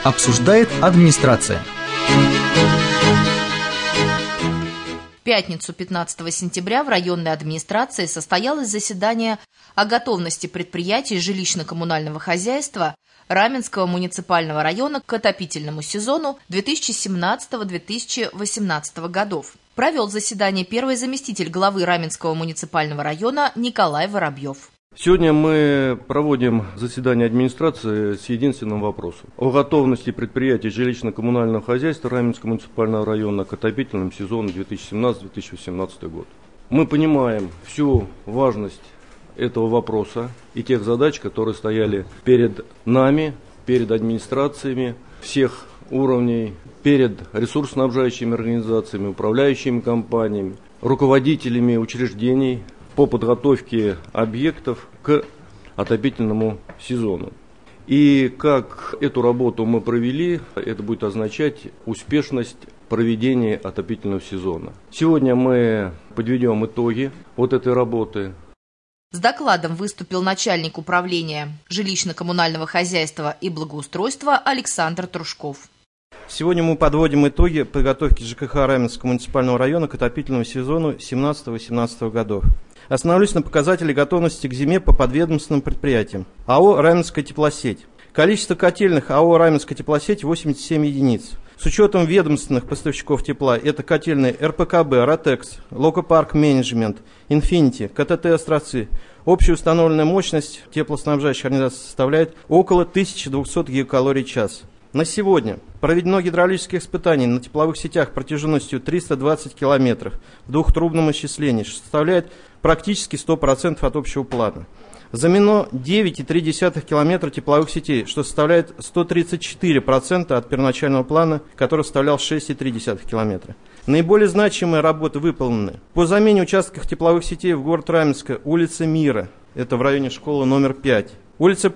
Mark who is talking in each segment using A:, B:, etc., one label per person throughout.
A: Обсуждает администрация.
B: В пятницу 15 сентября в районной администрации состоялось заседание о готовности предприятий жилищно-коммунального хозяйства Раменского муниципального района к отопительному сезону 2017-2018 годов. Провел заседание первый заместитель главы Раменского муниципального района Николай Воробьев.
C: Сегодня мы проводим заседание администрации с единственным вопросом о готовности предприятий жилищно-коммунального хозяйства Раменского муниципального района к отопительному сезону 2017-2018 год. Мы понимаем всю важность этого вопроса и тех задач, которые стояли перед нами, перед администрациями всех уровней, перед ресурсоснабжающими организациями, управляющими компаниями, руководителями учреждений по подготовке объектов к отопительному сезону. И как эту работу мы провели, это будет означать успешность проведения отопительного сезона. Сегодня мы подведем итоги вот этой работы.
B: С докладом выступил начальник управления жилищно-коммунального хозяйства и благоустройства Александр Трушков.
D: Сегодня мы подводим итоги подготовки ЖКХ Раменского муниципального района к отопительному сезону 2017-2018 годов. Остановлюсь на показателе готовности к зиме по подведомственным предприятиям. АО «Раменская теплосеть». Количество котельных АО «Раменская теплосеть» 87 единиц. С учетом ведомственных поставщиков тепла это котельные РПКБ, Ротекс, Локопарк Менеджмент, Инфинити, КТТ «Островцы». Общая установленная мощность теплоснабжающих организаций составляет около 1200 гигакалорий в час. На сегодня проведено гидравлические испытания на тепловых сетях протяженностью 320 км в двухтрубном исчислении, что составляет практически 100% от общего плана. Заменено 9,3 км тепловых сетей, что составляет 134% от первоначального плана, который составлял 6,3 км. Наиболее значимые работы выполнены. По замене участков тепловых сетей в город Раменска улица Мира, это в районе школы номер 5, улица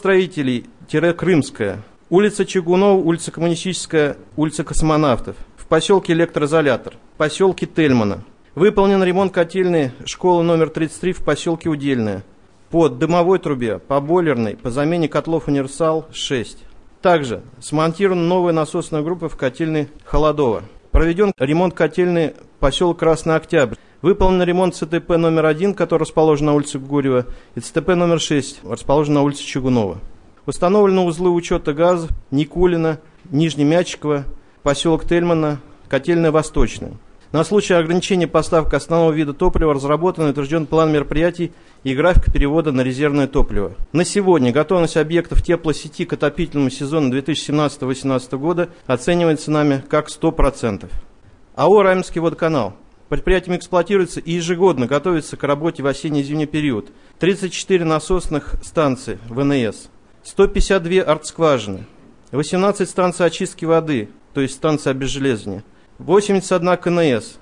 D: Приборстроителей-Крымская, улица Чугунова, улица Коммунистическая, улица Космонавтов, в поселке Электроизолятор, в поселке Тельмана. Выполнен ремонт котельной школы номер 33 в поселке Удельное. По дымовой трубе, по бойлерной, по замене котлов «Универсал» 6. Также смонтирована новая насосная группа в котельной Холодово. Проведен ремонт котельной поселок Красный Октябрь. Выполнен ремонт ЦТП номер 1, который расположен на улице Гурьева, и ЦТП номер 6, расположен на улице Чугунова. Установлены узлы учета газа Никулина, Нижнемячикова, поселок Тельмана, котельная Восточная. На случай ограничения поставок основного вида топлива разработан и утвержден план мероприятий и график перевода на резервное топливо. На сегодня готовность объектов теплосети к отопительному сезону 2017-2018 года оценивается нами как 100%. АО «Раменский водоканал». Предприятием эксплуатируется и ежегодно готовится к работе в осенне-зимний период. 34 насосных станций ВНС, 152 артскважины, 18 станций очистки воды, то есть станции обезжелезывания, 81 КНС,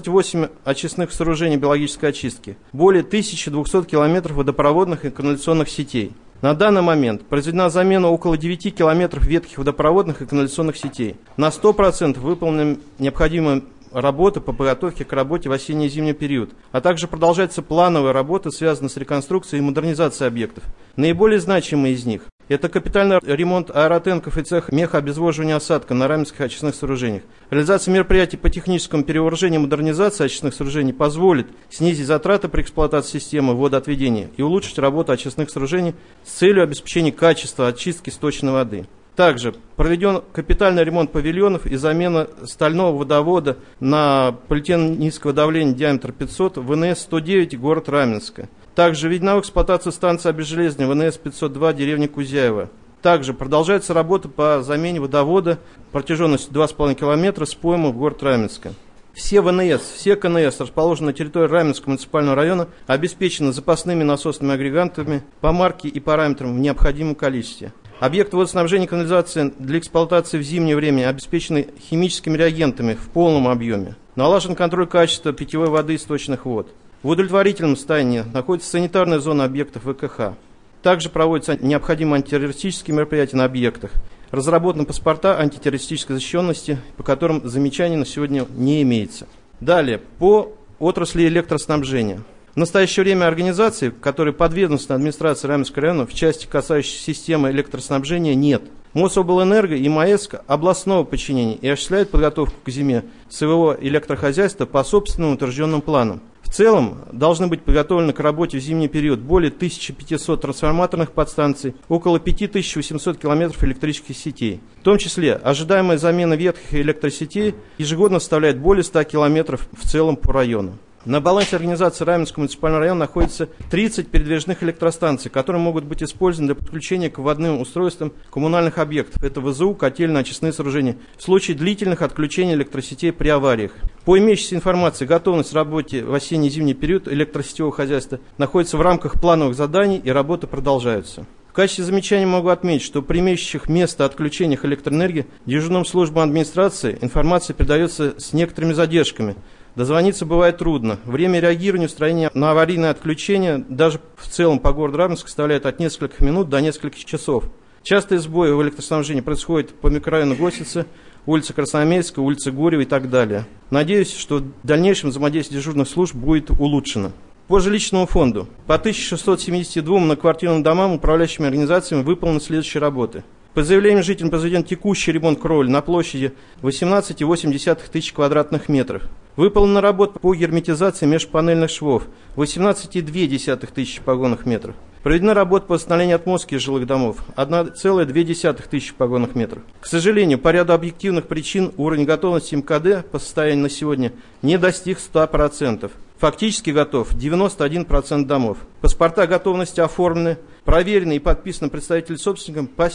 D: 28 очистных сооружений биологической очистки, более 1200 километров водопроводных и канализационных сетей. На данный момент произведена замена около 9 километров ветхих водопроводных и канализационных сетей. На 100% выполнены необходимые работы по подготовке к работе в осенне- и зимний период, а также продолжается плановая работа, связанная с реконструкцией и модернизацией объектов. Наиболее значимые из них – это капитальный ремонт аэротенков и цех мехообезвоживания осадка на раменских очистных сооружениях. Реализация мероприятий по техническому перевооружению и модернизации очистных сооружений позволит снизить затраты при эксплуатации системы водоотведения и улучшить работу очистных сооружений с целью обеспечения качества очистки сточной воды. Также проведен капитальный ремонт павильонов и замена стального водовода на полиэтилен низкого давления диаметр 500 ВНС-109 город Раменска. Также введена в эксплуатацию станция обезжелезывания ВНС-502 деревня Кузяева. Также продолжается работа по замене водовода протяженностью 2,5 км с поймы в город Раменска. Все ВНС, все КНС, расположенные на территории Раменского муниципального района, обеспечены запасными насосными агрегатами по марке и параметрам в необходимом количестве. Объекты водоснабжения и канализации для эксплуатации в зимнее время обеспечены химическими реагентами в полном объеме. Налажен контроль качества питьевой воды и сточных вод. В удовлетворительном состоянии находится санитарная зона объектов ВКХ. Также проводятся необходимые антитеррористические мероприятия на объектах. Разработаны паспорта антитеррористической защищенности, по которым замечаний на сегодня не имеется. Далее, по отрасли электроснабжения. В настоящее время организаций, которые подведомственны администрации Раменского района в части, касающейся системы электроснабжения, нет. Мособлэнерго и МАЭС областного подчинения и осуществляют подготовку к зиме своего электрохозяйства по собственным утвержденным планам. В целом должны быть подготовлены к работе в зимний период более 1500 трансформаторных подстанций, около 5800 километров электрических сетей. В том числе ожидаемая замена ветхих электросетей ежегодно составляет более 100 километров в целом по району. На балансе организации Раменского муниципального района находится 30 передвижных электростанций, которые могут быть использованы для подключения к вводным устройствам коммунальных объектов. Это ВЗУ, котельные, очистные сооружения. В случае длительных отключений электросетей при авариях. По имеющейся информации, готовность к работе в осенне-зимний период электросетевого хозяйства находится в рамках плановых заданий и работы продолжаются. В качестве замечания могу отметить, что при имеющих место отключениях электроэнергии дежурным службам администрации информация передается с некоторыми задержками. Дозвониться бывает трудно. Время реагирования устранения на аварийное отключение даже в целом по городу Раменск составляет от нескольких минут до нескольких часов. Частые сбои в электроснабжении происходят по микрорайону Гостицы, улице Красноармейская, улице Гурьева и так далее. Надеюсь, что в дальнейшем взаимодействие дежурных служб будет улучшено. По жилищному фонду. По 1672 многоквартирным домам управляющими организациями выполнены следующие работы. По заявлению жителям произведен текущий ремонт кровли на площади 18,8 тысяч квадратных метров. Выполнена работа по герметизации межпанельных швов 18,2 тысячи погонных метров. Проведена работа по восстановлению отмостки жилых домов 1,2 тысячи погонных метров. К сожалению, по ряду объективных причин уровень готовности МКД по состоянию на сегодня не достиг 100%. Фактически готов 91% домов. Паспорта готовности оформлены, проверены и подписаны представителями собственникам по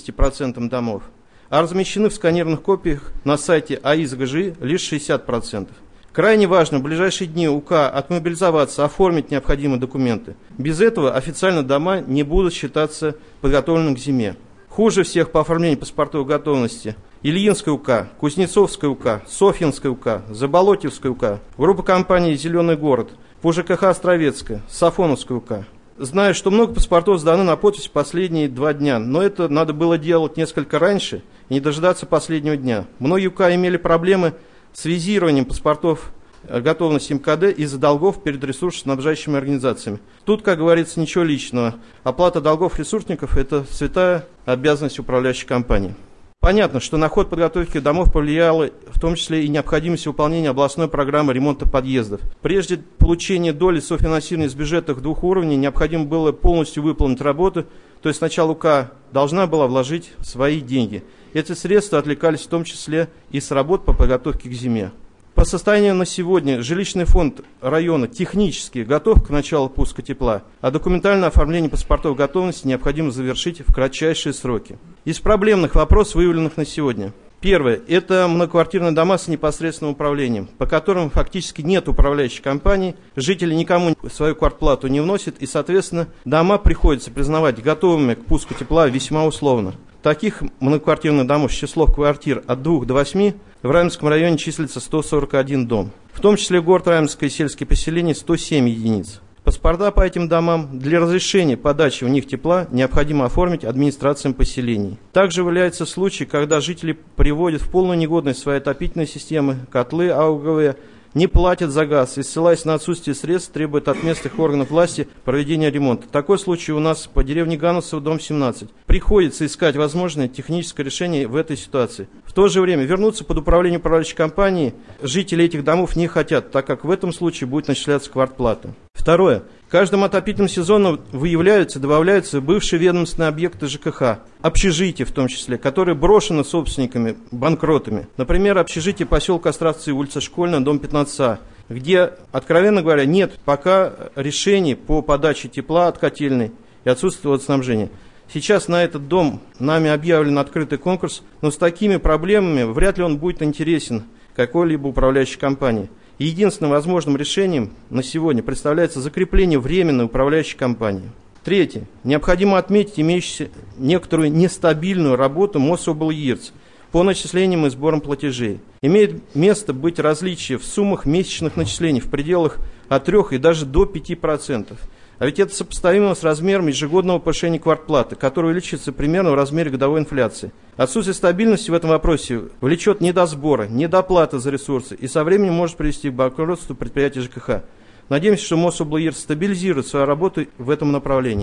D: 70% домов. А размещены в сканированных копиях на сайте АИС-ГЖИ лишь 60%. Крайне важно в ближайшие дни УК отмобилизоваться, оформить необходимые документы. Без этого официально дома не будут считаться подготовленными к зиме. Хуже всех по оформлению паспортов готовности Ильинская УК, Кузнецовская УК, Софьинская УК, Заболотьевская УК, группа компаний «Зеленый город», по ЖКХ Островецкая, Сафоновская УК. Знаю, что много паспортов сданы на подпись последние 2 дня, но это надо было делать несколько раньше и не дожидаться последнего дня. Многие УК имели проблемы с визированием паспортов готовности МКД из-за долгов перед ресурсоснабжающими организациями. Тут, как говорится, ничего личного. Оплата долгов ресурсников – это святая обязанность управляющей компании. Понятно, что на ход подготовки домов повлияла в том числе и необходимость выполнения областной программы ремонта подъездов. Прежде получения доли софинансирования с бюджетов 2 уровней необходимо было полностью выполнить работу, то есть сначала УК должна была вложить свои деньги. Эти средства отвлекались в том числе и с работ по подготовке к зиме. По состоянию на сегодня жилищный фонд района технически готов к началу пуска тепла, а документальное оформление паспортов готовности необходимо завершить в кратчайшие сроки. Из проблемных вопросов, выявленных на сегодня. Первое. Это многоквартирные дома с непосредственным управлением, по которым фактически нет управляющей компании, жители никому свою квартплату не вносят и, соответственно, дома приходится признавать готовыми к пуску тепла весьма условно. Таких многоквартирных домов с числом квартир от 2 до 8 в Раменском районе числится 141 дом. В том числе город Раменск и сельские поселения 107 единиц. Паспорта по этим домам для разрешения подачи в них тепла необходимо оформить администрациям поселений. Также выявляются случаи, когда жители приводят в полную негодность свои отопительные системы, котлы АУГВ, не платят за газ и, ссылаясь на отсутствие средств, требуют от местных органов власти проведения ремонта. Такой случай у нас по деревне Гановцево, дом 17. Приходится искать возможное техническое решение в этой ситуации. В то же время вернуться под управление управляющей компании жители этих домов не хотят, так как в этом случае будет начисляться квартплата. Второе. Каждым отопительным сезоном выявляются, добавляются бывшие ведомственные объекты ЖКХ, общежития в том числе, которые брошены собственниками, банкротами. Например, общежитие поселка Островцы, улица Школьная, дом 15А, где, откровенно говоря, нет пока решений по подаче тепла от котельной и отсутствие водоснабжения. Сейчас на этот дом нами объявлен открытый конкурс, но с такими проблемами вряд ли он будет интересен какой-либо управляющей компании. Единственным возможным решением на сегодня представляется закрепление временной управляющей компании. Третье. Необходимо отметить имеющуюся некоторую нестабильную работу Мособлъирц по начислениям и сборам платежей. Имеет место быть различие в суммах месячных начислений в пределах от 3 и даже до 5%. А ведь это сопоставимо с размером ежегодного повышения квартплаты, которое увеличится примерно в размере годовой инфляции. Отсутствие стабильности в этом вопросе влечет недосбора, недоплаты за ресурсы и со временем может привести к банкротству предприятий ЖКХ. Надеемся, что Мособлъирц стабилизирует свою работу в этом направлении.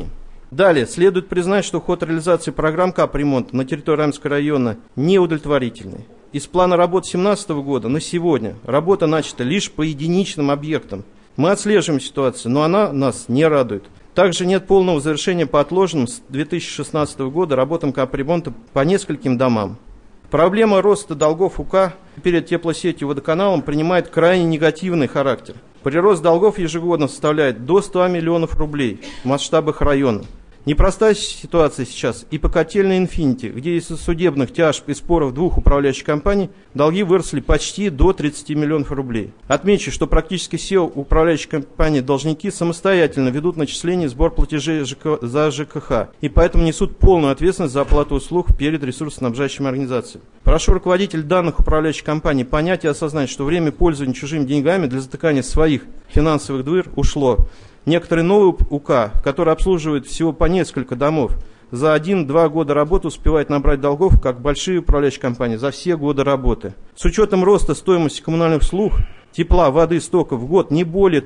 D: Далее, следует признать, что ход реализации программ капремонта на территории Раменского района неудовлетворительный. Из плана работ 2017 года на сегодня работа начата лишь по единичным объектам. Мы отслеживаем ситуацию, но она нас не радует. Также нет полного завершения по отложенным с 2016 года работам капремонта по нескольким домам. Проблема роста долгов УК перед теплосетью и водоканалом принимает крайне негативный характер. Прирост долгов ежегодно составляет до 100 миллионов рублей в масштабах района. Непростая ситуация сейчас и по котельной «Инфинити», где из-за судебных тяжб и споров двух управляющих компаний долги выросли почти до 30 миллионов рублей. Отмечу, что практически все управляющие компании должники самостоятельно ведут начисление и сбор платежей за ЖКХ, и поэтому несут полную ответственность за оплату услуг перед ресурсоснабжающими организациями. Прошу руководителей данных управляющих компаний понять и осознать, что время пользования чужими деньгами для затыкания своих финансовых дыр ушло. Некоторые новые УК, которые обслуживают всего по несколько домов, за 1-2 года работы успевают набрать долгов, как большие управляющие компании, за все годы работы. С учетом роста стоимости коммунальных услуг, тепла, воды, стока в год не более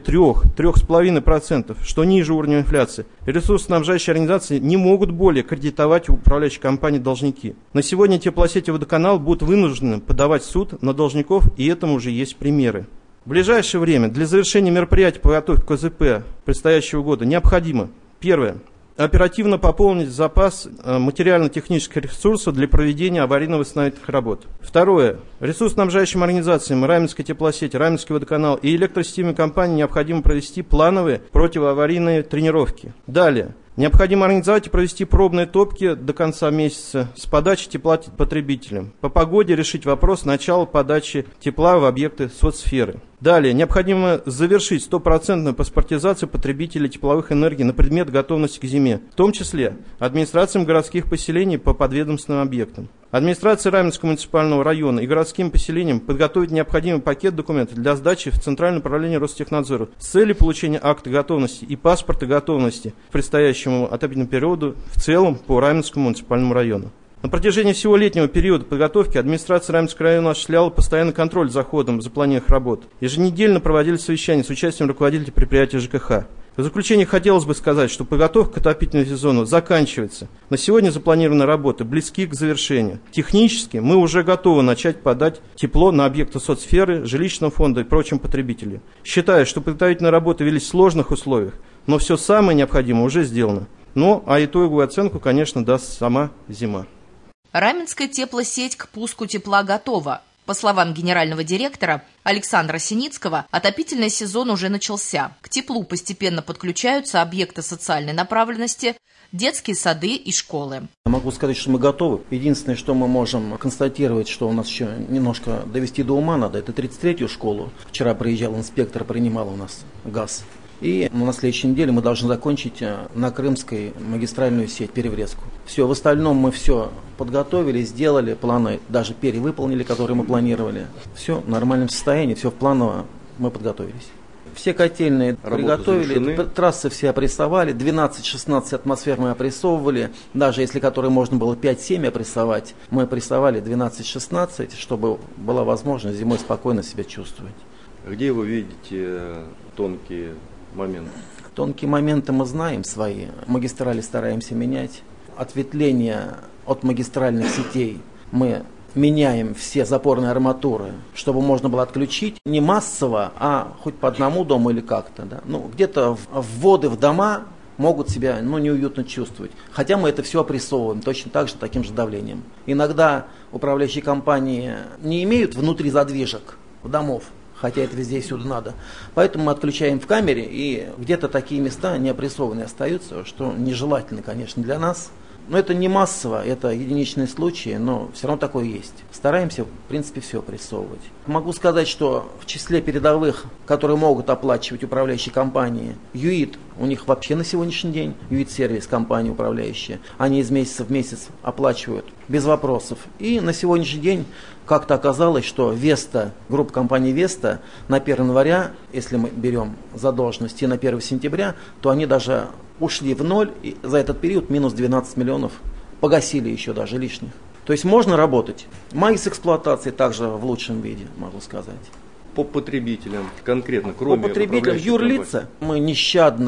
D: 3-3,5%, что ниже уровня инфляции, ресурсоснабжающие организации не могут более кредитовать управляющие компании должники. На сегодня теплосеть и водоканал будут вынуждены подавать в суд на должников, и этому уже есть примеры. В ближайшее время для завершения мероприятий по подготовке к КЗП предстоящего года необходимо: первое. Оперативно пополнить запас материально-технических ресурсов для проведения аварийно-восстановительных работ. Второе. Ресурсоснабжающим организациям Раменской теплосети, Раменский водоканал и электросистемной компании необходимо провести плановые противоаварийные тренировки. Далее. Необходимо организовать и провести пробные топки до конца месяца с подачей тепла потребителям. По погоде решить вопрос начала подачи тепла в объекты соцсферы. Далее. Необходимо завершить 100% паспортизацию потребителей тепловых энергий на предмет готовности к зиме, в том числе администрациям городских поселений по подведомственным объектам. Администрации Раменского муниципального района и городским поселениям подготовить необходимый пакет документов для сдачи в Центральное управление Ростехнадзора с целью получения акта готовности и паспорта готовности к предстоящему отопительному периоду в целом по Раменскому муниципальному району. На протяжении всего летнего периода подготовки администрация Раменского района осуществляла постоянный контроль за ходом запланированных работ. Еженедельно проводились совещания с участием руководителей предприятий ЖКХ. В заключение хотелось бы сказать, что подготовка к отопительному сезону заканчивается. На сегодня запланированные работы близки к завершению. Технически мы уже готовы начать подать тепло на объекты соцсферы, жилищного фонда и прочим потребителям. Считаю, что подготовительные работы велись в сложных условиях, но все самое необходимое уже сделано. А итоговую оценку, конечно, даст сама зима.
B: Раменская теплосеть к пуску тепла готова. По словам генерального директора Александра Синицкого, отопительный сезон уже начался. К теплу постепенно подключаются объекты социальной направленности, детские сады и школы.
E: Могу сказать, что мы готовы. Единственное, что мы можем констатировать, что у нас еще немножко довести до ума надо, это 33-ю школу. Вчера приезжал инспектор, принимал у нас газ. И на следующей неделе мы должны закончить на Крымской магистральную сеть переврезку. Все, в остальном мы все подготовили, сделали, планы даже перевыполнили, которые мы планировали. Все в нормальном состоянии, все в планово мы подготовились. Все котельные приготовили, трассы все опрессовали, 12-16 атмосфер мы опрессовывали, даже если которые можно было 5-7 опрессовать, мы опрессовали 12-16, чтобы была возможность зимой спокойно себя чувствовать.
C: Где вы видите тонкие моменты?
E: Тонкие моменты мы знаем свои, магистрали стараемся менять, ответвления от магистральных сетей мы меняем все запорные арматуры, чтобы можно было отключить не массово, а хоть по одному дому или как-то. Да? Где-то вводы в дома могут себя неуютно чувствовать. Хотя мы это все опрессовываем точно так же, таким же давлением. Иногда управляющие компании не имеют внутри задвижек домов, хотя это везде и всюду надо. Поэтому мы отключаем в камере, и где-то такие места неопрессованные остаются, что нежелательно, конечно, для нас. Но это не массово, это единичные случаи, но все равно такое есть. Стараемся, в принципе, все опрессовывать. Могу сказать, что в числе передовых, которые могут оплачивать управляющие компании, ЮИТ, у них вообще на сегодняшний день, ЮИТ-сервис, компания управляющая, они из месяца в месяц оплачивают без вопросов. И на сегодняшний день как-то оказалось, что Веста, группа компании Веста на 1 января, если мы берем задолженности на 1 сентября, то они даже ушли в ноль, и за этот период минус 12 миллионов погасили еще даже лишних. То есть можно работать. МАИС эксплуатации также в лучшем виде, могу сказать.
C: По потребителям конкретно, кроме
E: по потребителям юрлица мы нещадно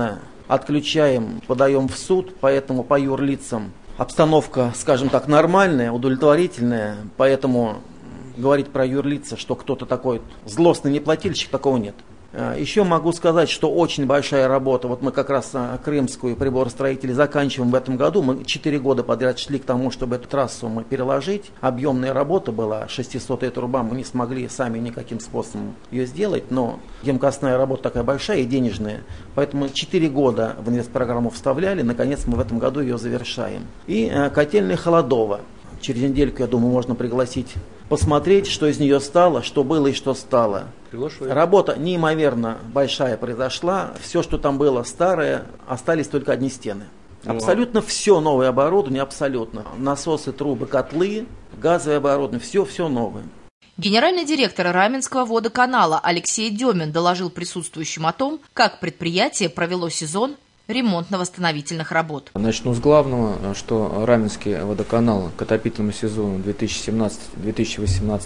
E: отключаем, подаем в суд, поэтому по юрлицам обстановка, скажем так, нормальная, удовлетворительная, поэтому говорить про юрлица, что кто-то такой злостный неплательщик, такого нет. Еще могу сказать, что очень большая работа. Вот мы как раз крымскую приборостроители заканчиваем в этом году. Мы 4 года подряд шли к тому, чтобы эту трассу мы переложить. Объемная работа была, 600-я труба, мы не смогли сами никаким способом ее сделать, но емкостная работа такая большая и денежная. Поэтому 4 года в инвестпрограмму вставляли, наконец мы в этом году ее завершаем. И котельная Холодова. Через недельку, я думаю, можно пригласить посмотреть, что из нее стало, что было и что стало. Работа неимоверно большая произошла. Все, что там было старое, остались только одни стены. Абсолютно все новое оборудование, абсолютно. Насосы, трубы, котлы, газовое оборудование, все новое.
B: Генеральный директор Раменского водоканала Алексей Демин доложил присутствующим о том, как предприятие провело сезон ремонтно-восстановительных работ.
F: Начну с главного, что Раменский водоканал к отопительному сезону 2017-2018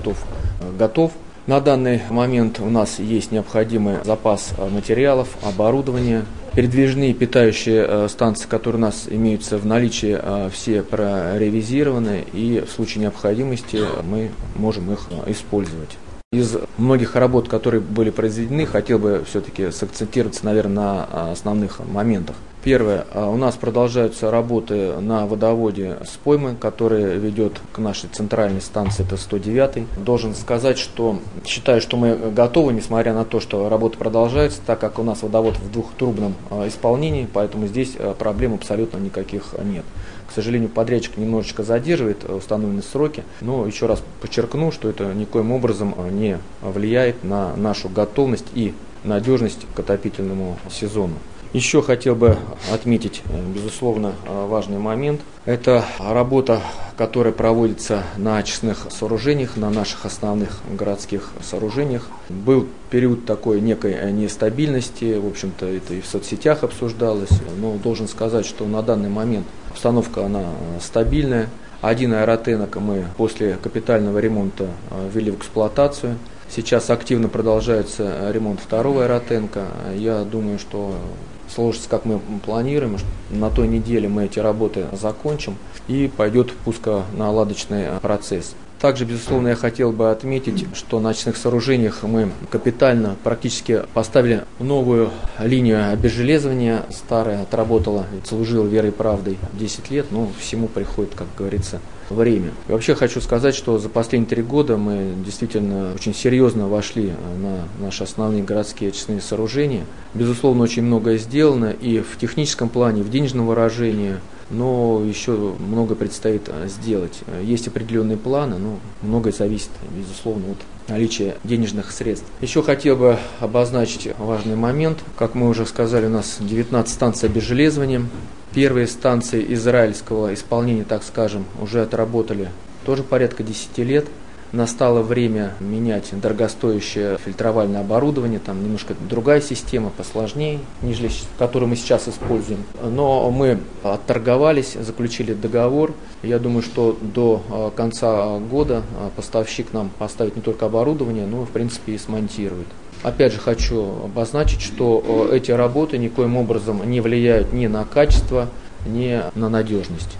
F: готов. На данный момент у нас есть необходимый запас материалов, оборудования. Передвижные питающие станции, которые у нас имеются в наличии, все проревизированы, и в случае необходимости мы можем их использовать. Из многих работ, которые были произведены, хотел бы все-таки сакцентироваться, наверное, на основных моментах. Первое. У нас продолжаются работы на водоводе с поймы, который ведет к нашей центральной станции, это 109-й. Должен сказать, что считаю, что мы готовы, несмотря на то, что работа продолжается, так как у нас водовод в двухтрубном исполнении, поэтому здесь проблем абсолютно никаких нет. К сожалению, подрядчик немножечко задерживает установленные сроки, но еще раз подчеркну, что это никоим образом не влияет на нашу готовность и надежность к отопительному сезону. Еще хотел бы отметить, безусловно, важный момент. Это работа, которая проводится на очистных сооружениях, на наших основных городских сооружениях. Был период такой некой нестабильности, в общем-то, это и в соцсетях обсуждалось, но должен сказать, что на данный момент обстановка она стабильная. Один аэротенок мы после капитального ремонта ввели в эксплуатацию. Сейчас активно продолжается ремонт второго аэротенка. Я думаю, что сложится, как мы планируем. На той неделе мы эти работы закончим и пойдет пусконаладочный процесс. Также, безусловно, я хотел бы отметить, что на очистных сооружениях мы капитально практически поставили новую линию обезжелезывания. Старая отработала, служила верой и правдой 10 лет, но всему приходит, как говорится, время. И вообще хочу сказать, что за последние 3 года мы действительно очень серьезно вошли на наши основные городские очистные сооружения. Безусловно, очень многое сделано и в техническом плане, и в денежном выражении, но еще много предстоит сделать. Есть определенные планы, но многое зависит, безусловно, от наличия денежных средств. Еще хотел бы обозначить важный момент. Как мы уже сказали, у нас 19 станций обезжелезывания. Первые станции израильского исполнения, так скажем, уже отработали тоже порядка 10 лет. Настало время менять дорогостоящее фильтровальное оборудование, там немножко другая система, посложнее, нежели которую мы сейчас используем. Но мы отторговались, заключили договор. Я думаю, что до конца года поставщик нам поставит не только оборудование, но в принципе и смонтирует. Опять же хочу обозначить, что эти работы никоим образом не влияют ни на качество, ни на надежность.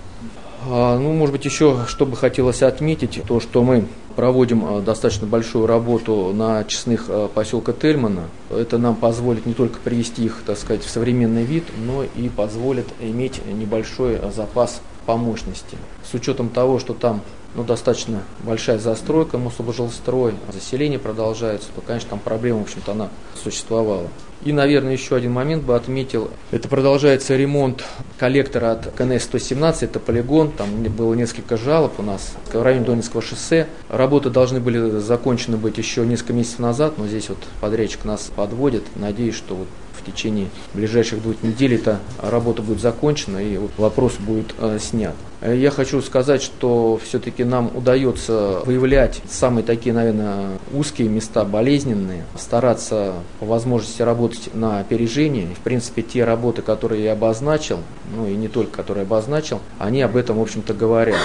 F: Может быть, еще что бы хотелось отметить, то, что мы проводим достаточно большую работу на очистных поселка Тельмана. Это нам позволит не только привести их, так сказать, в современный вид, но и позволит иметь небольшой запас по мощности. С учетом того, что там достаточно большая застройка, Мособлжилстрой, заселение продолжается, то, конечно, там проблема, в общем-то, она существовала. И, наверное, еще один момент бы отметил. Это продолжается ремонт коллектора от КНС-117, это полигон. Там было несколько жалоб у нас в районе Донецкого шоссе. Работы должны были закончены быть еще несколько месяцев назад, но здесь вот подрядчик нас подводит. Надеюсь, что вот в течение ближайших 2 недель эта работа будет закончена и вот вопрос будет снят. Я хочу сказать, что все-таки нам удается выявлять самые такие, наверное, узкие места, болезненные, стараться по возможности работать на опережение. В принципе, те работы, которые я обозначил, и не только которые обозначил, они об этом, в общем-то, говорят.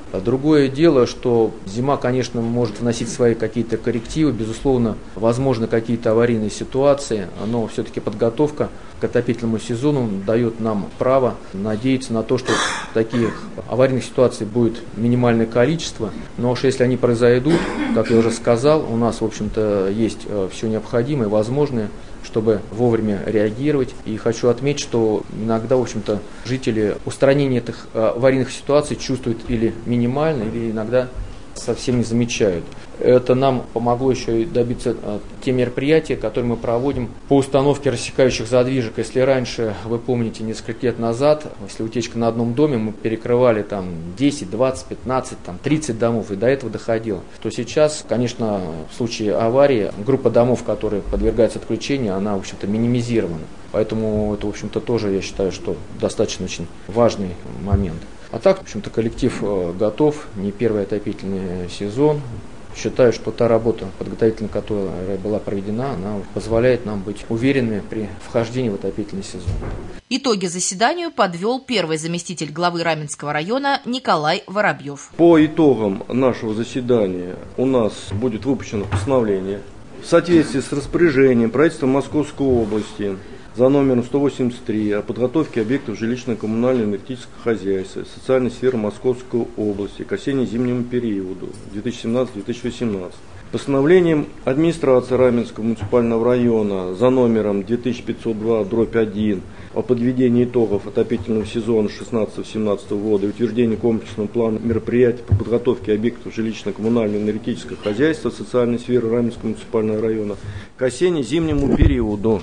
F: Другое дело, что зима, конечно, может вносить свои какие-то коррективы, безусловно, возможно, какие-то аварийные ситуации, но все-таки подготовка к отопительному сезону дает нам право надеяться на то, что таких аварийных ситуаций будет минимальное количество, но уж если они произойдут, как я уже сказал, у нас, в общем-то, есть все необходимое, возможное, чтобы вовремя реагировать. И хочу отметить, что иногда, в общем-то, жители устранения этих аварийных ситуаций чувствуют или минимально, или иногда совсем не замечают. Это нам помогло еще и добиться те мероприятия, которые мы проводим по установке рассекающих задвижек. Если раньше, вы помните, несколько лет назад, если утечка на одном доме, мы перекрывали там 10, 20, 15, 30 домов, и до этого доходило, то сейчас, конечно, в случае аварии группа домов, которые подвергаются отключению, она, в общем-то, минимизирована. Поэтому это, в общем-то, тоже, я считаю, что достаточно очень важный момент. А так, в общем-то, коллектив готов, не первый отопительный сезон. Считаю, что та работа подготовительная, которая была проведена, она позволяет нам быть уверенными при вхождении в отопительный сезон.
B: Итоги заседанию подвел первый заместитель главы Раменского района Николай Воробьев.
C: По итогам нашего заседания у нас будет выпущено постановление в соответствии с распоряжением правительства Московской области за номером 183 о подготовке объектов жилищно-коммунального энергетического хозяйства социальной сферы Московской области к осенне-зимнему периоду 2017-2018. Постановлением администрации Раменского муниципального района за номером 2502/1 о подведении итогов отопительного сезона 16-17 года и утверждении комплексного плана мероприятий по подготовке объектов жилищно-коммунального энергетического хозяйства социальной сферы Раменского муниципального района к осенне-зимнему периоду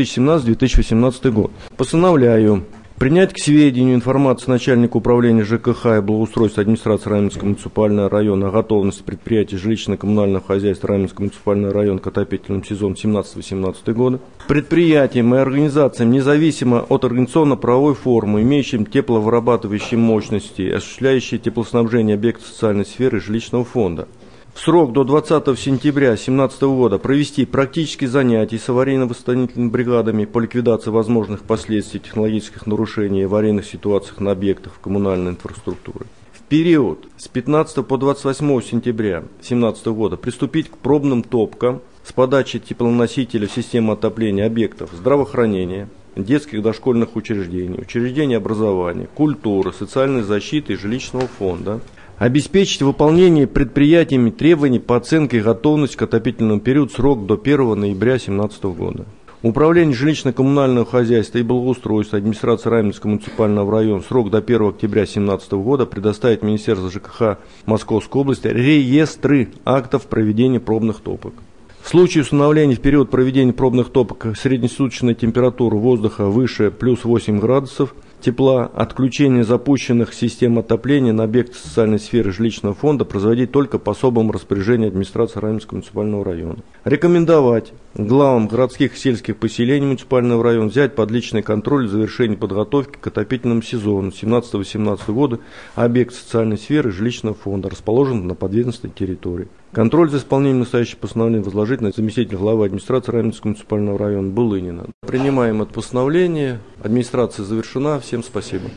C: 2017-2018 год. Постановляю принять к сведению информацию начальника управления ЖКХ и благоустройства администрации Раменского муниципального района о готовности предприятий жилищно-коммунального хозяйства Раменского муниципального района к отопительному сезону 17-18 года. Предприятиям и организациям, независимо от организационно-правовой формы, имеющим тепловырабатывающие мощности, осуществляющие теплоснабжение объектов социальной сферы и жилищного фонда, в срок до 20 сентября 2017 года провести практические занятия с аварийно-восстановительными бригадами по ликвидации возможных последствий технологических нарушений и аварийных ситуаций на объектах коммунальной инфраструктуры. В период с 15 по 28 сентября 2017 года приступить к пробным топкам с подачей теплоносителя в систему отопления объектов здравоохранения, детских дошкольных учреждений, учреждений образования, культуры, социальной защиты и жилищного фонда. Обеспечить выполнение предприятиями требований по оценке готовности к отопительному периоду срок до 1 ноября 2017 года. Управление жилищно-коммунального хозяйства и благоустройства администрации Раменского муниципального района срок до 1 октября 2017 года предоставить Министерству ЖКХ Московской области реестры актов проведения пробных топок. В случае установления в период проведения пробных топок среднесуточной температуры воздуха выше плюс 8 градусов тепла, отключение запущенных систем отопления на объекты социальной сферы жилищного фонда производить только по особому распоряжению администрации Раменского муниципального района. Рекомендовать главам городских и сельских поселений муниципального района взять под личный контроль завершение подготовки к отопительному сезону 17-18 года объектов социальной сферы жилищного фонда, расположенных на подведомственной территории. Контроль за исполнением настоящего постановления возложить на заместителя главы администрации Раменского муниципального района Булынина. Принимаем это постановление. Администрация завершена. Всем спасибо.